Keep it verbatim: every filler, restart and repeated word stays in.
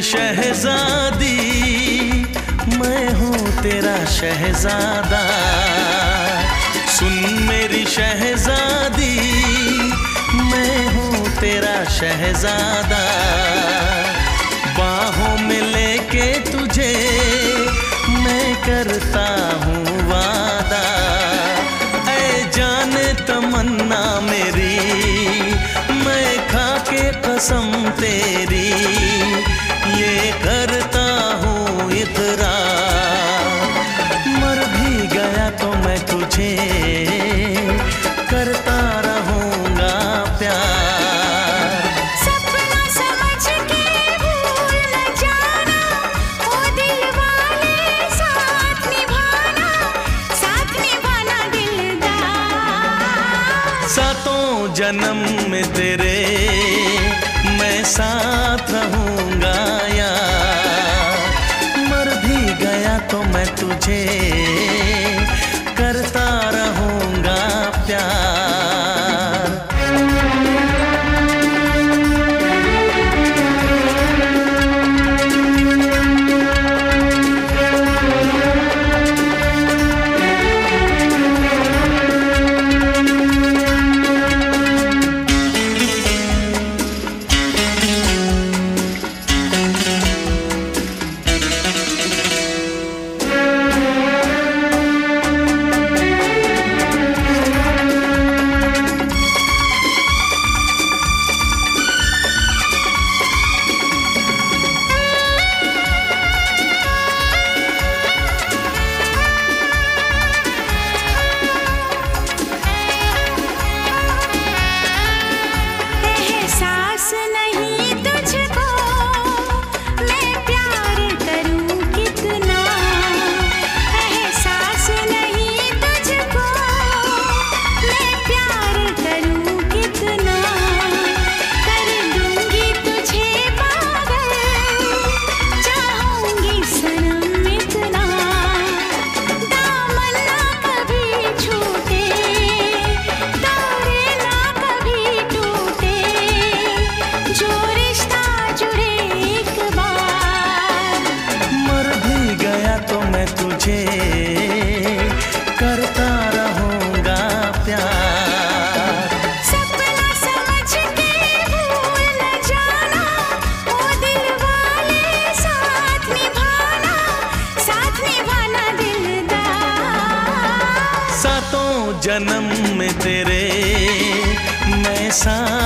मेरी शहजादी, मैं हूँ तेरा शहजादा। सुन मेरी शहजादी, मैं हूँ तेरा शहजादा। बाहों में लेके तुझे मैं करता हूँ वादा। ऐ जाने तमन्ना मेरी, मैं खा के कसम तेरी ये करता हूँ इकरार। मर भी गया तो मैं तुझे करता रहूँगा प्यार। सपना समझ के भूल न जाना, ओ दिल वाले साथ निभाना, साथ निभाना दिलदार। सातों जन्म में तेरे मैं साथ रहूँगा यार। मर भी गया तो मैं तुझे करता रहूँगा प्यार। करता रहूँगा प्यार। सपना समझ के भूल न जाना, ओ दिल वाले साथ निभाना, साथ निभाना दिलदार। सातों जन्म में तेरे मैं साथ